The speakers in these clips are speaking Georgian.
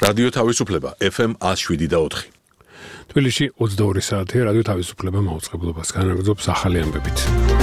რადიო თავისუფლება FM 107.4. თბილისში 22 საათია რადიო თავისუფლება მაუწყებლობას განაგრძობს ახალი ამბებით.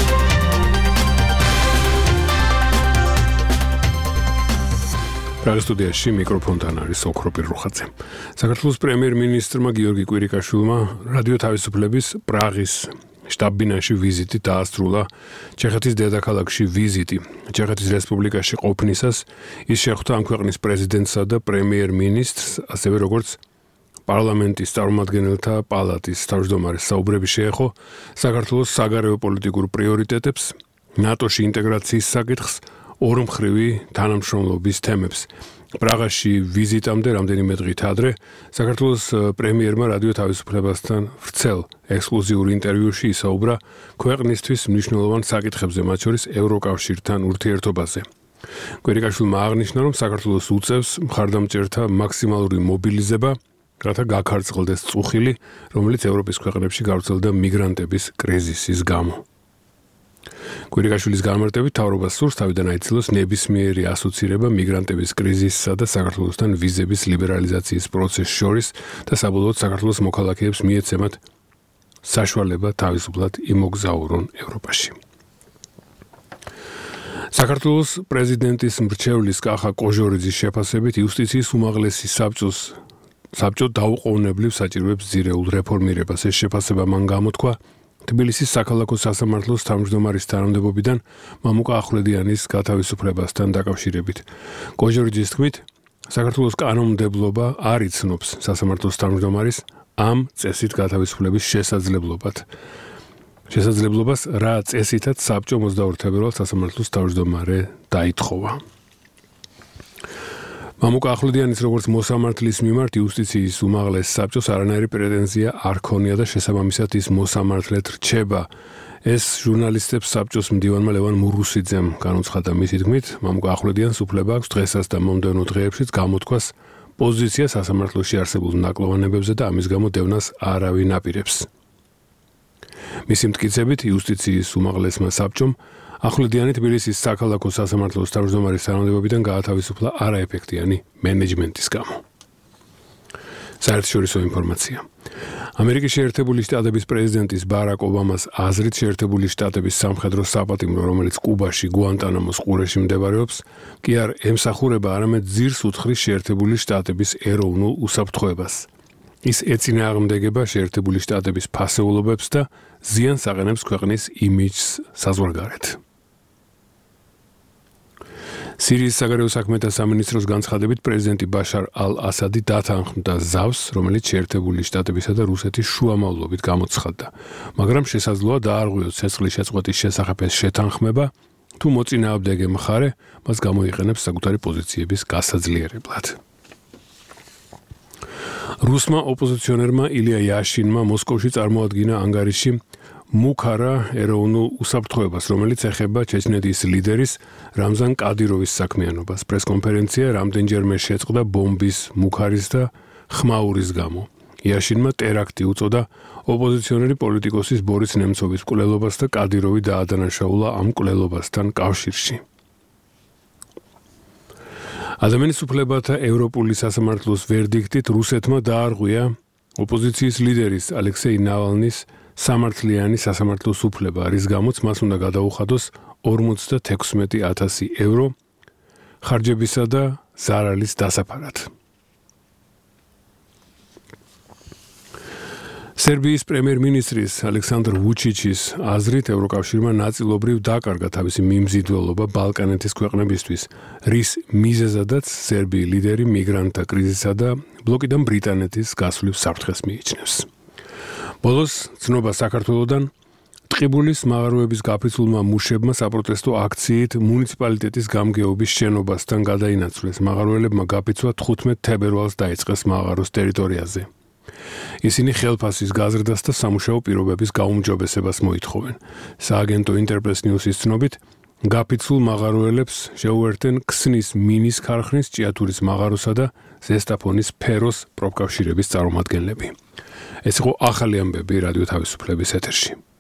პრაღის სტუდიაში მიკროფონთან არის ოქროპირ რუხაძე. საქართველოს პრემიერ-მინისტრმა გიორგი კვირიკაშვილმა რადიო თავისუფლების პრაღის შტაბ-ბინაში ვიზიტი დაასრულა. ჩეხეთის დედაქალაქში ვიზიტი ჩეხეთის რესპუბლიკაში ყოფნისას ის შეხვდა ამ ქვეყნის პრეზიდენტსა და პრემიერ-მინისტრს, ასევე როგორც პარლამენტის წარმომადგენელთა პალატის თავმჯდომარის საუბრები შეეხო საქართველოს საგარეო პოლიტიკურ პრიორიტეტებს, ნატოში ინტეგრაციის საკითხს, ორმხრივი თანამშრომლობის თემებს. პრაღაში ვიზიტამდე რამდენიმე დღით ადრე საქართველოს პრემიერმა რადიო თავისუფლებასთან ვრცელ ექსკლუზიურ ინტერვიუში ისაუბრა ქვეყნისთვის მნიშვნელოვან საკითხებზე, მათ შორის ევროკავშირთან ურთიერთობაზე. კვირიკაშვილმა აღნიშნა, რომ საქართველოს უწევს მხარდამჭერთა მაქსიმალური მობილიზება, რათა გაქარწყლდეს წუხილი, რომელიც ევროპის ქვეყნებში გავრცელდა მიგრანტების კრიზისის გამო. კვირიკაშვილის განმარტებით მთავრობას სურს თავიდან აიცილოს ნებისმიერი ასოცირება მიგრანტების კრიზისსა და საქართველოსთან ვიზების ლიბერალიზაციის პროცესს შორის და საბოლოოდ საქართველოს მოქალაქეებს მიეცემათ საშუალება თავისუფლად იმოგზაურონ ევროპაში. საქართველოს პრეზიდენტის მრჩევლის კახა კოჟორიძის შეფასებით იუსტიციის უმაღლესი საბჭო დაუყოვნებლივ საჭიროებს ძირეულ რეფორმირებას. ეს შეფასება მან გამოთქვა თბილისის საქალაქო სასამართლოს თავმჯდომარის თანამდებობიდან მამუკა ახვლედიანის გათავისუფლებასთან დაკავშირებით. კოჟორიძის თქმით, საქართველოს კანონმდებლობა არ იცნობს სასამართლოს თავმჯდომარის ამ წესით გათავისუფლების შესაძლებლობას, რა წესითაც საბჭო 22 თებერვალს სასამართლოს თავმჯდომარე დაითხოვა. მამუკა ახვლედიანის როგორც მოსამართლის მიმართ იუსტიციის უმაღლეს საბჭოს არანაირი პრეტენზია არ ქონია და შესაბამისად ის მოსამართლედ რჩება. ეს ჟურნალისტებს საბჭოს მდივანმა ლევან მურუსიძემ განუცხადა. მისი თქმით, მამუკა ახვლედიანს უფლება აქვს დღესაც და მომდევნო დღეებშიც გამოთქვას პოზიცია სასამართლოში არსებულ ნაკლოვანებებზე და ამის გამო დევნას არავინ აპირებს. მისი მტკიცებით იუსტიციის უმაღლესმა საბჭომ ახვლედიანი თბილისის საქალაქო სასამართლოს თავმჯდომარის თანამდებობიდან გაათავისუფლა არაეფექტიანი მენეჯმენტის გამო. საერთაშორისო ინფორმაცია. ამერიკის შეერთებული შტატების პრეზიდენტის ბარაკ ობამას აზრით შეერთებული შტატების სამხედრო საპატიმრო, რომელიც კუბაში გუანტანამოს ყურეში მდებარეობს, კი არ ემსახურება არამედ ძირს უძღვრის შეერთებული შტატების ეროვნულ უსაფრთხოებას. ის ეწინააღმდეგება შეერთებული შტატების ფასეულობებს და ზიანს აყენებს ქვეყნის იმიჯს საზღვარგარეთ. სირიის საგარეო საქმეთა სამინისტროს განცხადებით პრეზიდენტი ბაშარ ალ-ასადი დათანხმდა ზავს, რომელიც შეერთებული შტატებისა და რუსეთის შუამავლობით გამოცხადდა, მაგრამ შესაძლოა დაარღვიოს ცეცხლის შეწყვეტის შესახებ ეს შეთანხმება, თუ მოწინააღმდეგე მხარე მას გამოიყენებს საკუთარი პოზიციების გასაძლიერებლად. რუსმა ოპოზიციონერმა ილია იაშინმა მოსკოვში წარმოადგინა ანგარიში მუქარა ეროვნულ უსაფრთხოებას, რომელიც ეხება ჩეჩნეთის ლიდერის რამზან კადიროვის საქმიანობას. პრესკონფერენცია რამდენჯერმე შეწყდა ბომბის, მუქარის და ხმაურის გამო. იაშინმა ტერაქტი უწოდა ოპოზიციონერი პოლიტიკოსის ბორის ნემცოვის მკვლელობას და კადიროვი დაადანაშაულა ამ მკვლელობასთან კავშირში. ადამიანის უფლებათა ევროპული სასამართლოს ვერდიქტით რუსეთმა დაარღვია ოპოზიციის ლიდერის ალექსეი ნავალნის სამართლიანი სასამართლოს უფლება, რის გამოც მას უნდა გადაუხადოს 56,000 евро ხარჯებისა და ზარალის დასაფარად. სერბიის პრემიერ-მინისტრის ალექსანდრ ვუჩიჩის აზრით ევროკავშირმა ნაწილობრივ დაკარგა თავისი მიმზიდველობა ბალკანეთის ქვეყნებისთვის, რის მიზეზადაც სერბიის ლიდერი მიგრანტთა კრიზისსა და ბლოკიდან ბრიტანეთის გასვლის საფრთხეს მიიჩნევს. ბოლოს ცნობა საქართველოდან ტყიბულის მაღაროების გაფიცულმა მუშებმა საპროტესტო აქციით მუნიციპალიტეტის გამგეობის შენობასთან გადაინაცვლეს. მაღაროელებმა გაფიცვა 15 თებერვალს დაიწყეს მაღაროს ტერიტორიაზე. ისინი ხელფასის გაზრდას და სამუშაო პირობების გაუმჯობესებას მოითხოვენ. სააგენტო ინტერპრეს ნიუსის ცნობით, გაფიცულ მაღაროელებს შეუერთდნენ ქსნის მინის ქარხნის, ჭიათურის მაღაროსა და ზესტაფონის ფეროს პროფკავშირების წარმომადგენლები. ეს იყო ახალი ამბები რადიო თავისუფლების ეთერში.